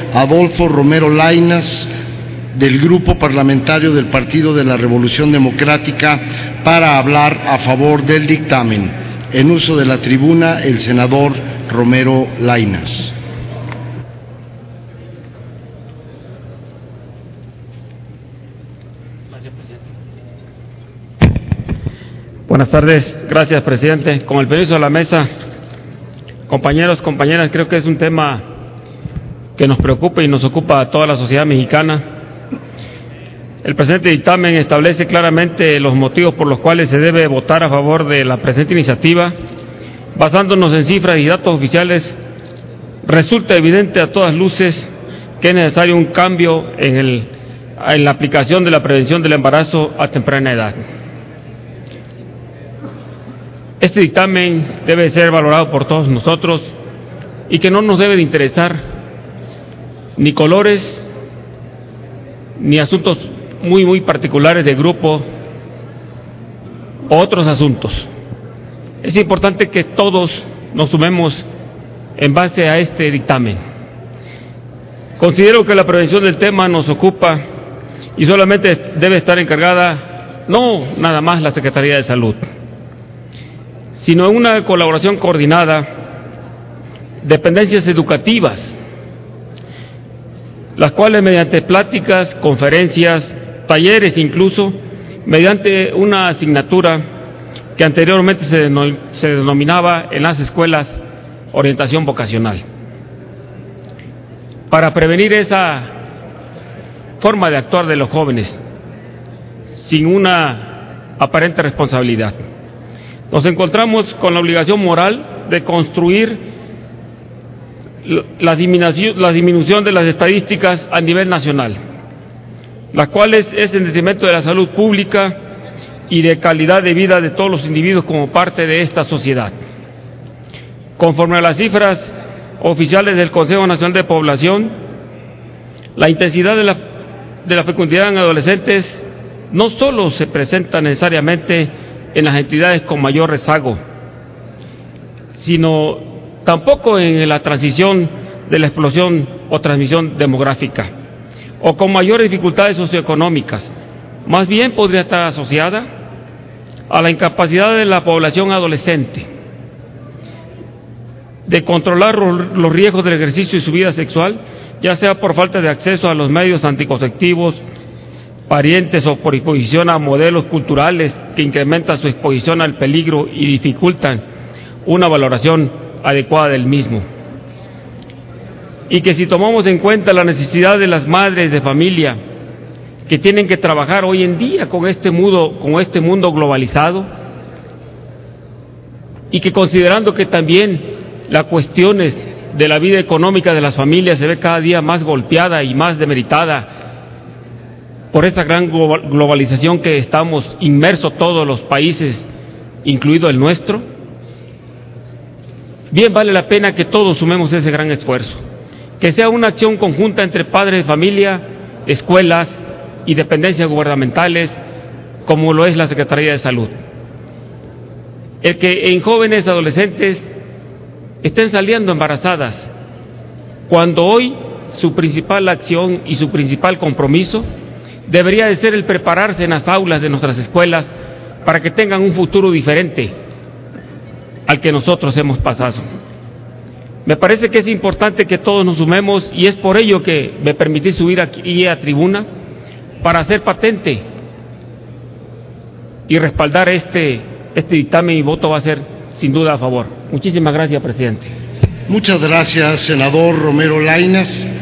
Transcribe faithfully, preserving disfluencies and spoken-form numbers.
Adolfo Romero Lainez, del Grupo Parlamentario del Partido de la Revolución Democrática, para hablar a favor del dictamen. En uso de la tribuna, el senador Romero Lainez. Buenas tardes, gracias, presidente. Con el permiso de la mesa, compañeros, compañeras, creo que es un tema que nos preocupa y nos ocupa a toda la sociedad mexicana. El presente dictamen establece claramente los motivos por los cuales se debe votar a favor de la presente iniciativa. Basándonos en cifras y datos oficiales, resulta evidente a todas luces que es necesario un cambio en, el, en la aplicación de la prevención del embarazo a temprana edad. Este dictamen debe ser valorado por todos nosotros y que no nos debe de interesar ni colores ni asuntos muy muy particulares de grupo o otros asuntos. Es importante que todos nos sumemos en base a este dictamen. Considero que la prevención del tema nos ocupa y solamente debe estar encargada no nada más la Secretaría de Salud, sino en una colaboración coordinada, dependencias educativas, las cuales mediante pláticas, conferencias, talleres, incluso mediante una asignatura que anteriormente se, denom se denominaba en las escuelas orientación vocacional, para prevenir esa forma de actuar de los jóvenes sin una aparente responsabilidad. Nos encontramos con la obligación moral de construir la disminución, la disminución de las estadísticas a nivel nacional, las cuales es en detrimento de la salud pública y de calidad de vida de todos los individuos como parte de esta sociedad. Conforme a las cifras oficiales del Consejo Nacional de Población, la intensidad de la, de la fecundidad en adolescentes no solo se presenta necesariamente en las entidades con mayor rezago, sino tampoco en la transición de la explosión o transmisión demográfica, o con mayores dificultades socioeconómicas. Más bien podría estar asociada a la incapacidad de la población adolescente de controlar los riesgos del ejercicio y su vida sexual, ya sea por falta de acceso a los medios anticonceptivos, parientes o por exposición a modelos culturales que incrementan su exposición al peligro y dificultan una valoración adecuada del mismo. Y que si tomamos en cuenta la necesidad de las madres de familia que tienen que trabajar hoy en día con este mundo, con este mundo globalizado, y que considerando que también las cuestiones de la vida económica de las familias se ve cada día más golpeada y más demeritada por esa gran globalización que estamos inmersos todos los países, incluido el nuestro, bien vale la pena que todos sumemos ese gran esfuerzo, que sea una acción conjunta entre padres de familia, escuelas y dependencias gubernamentales, como lo es la Secretaría de Salud. El que en jóvenes adolescentes estén saliendo embarazadas, cuando hoy su principal acción y su principal compromiso debería de ser el prepararse en las aulas de nuestras escuelas para que tengan un futuro diferente al que nosotros hemos pasado. Me parece que es importante que todos nos sumemos y es por ello que me permití subir aquí a tribuna para hacer patente y respaldar este, este dictamen, y voto va a ser sin duda a favor. Muchísimas gracias, presidente. Muchas gracias, senador Romero Lainez.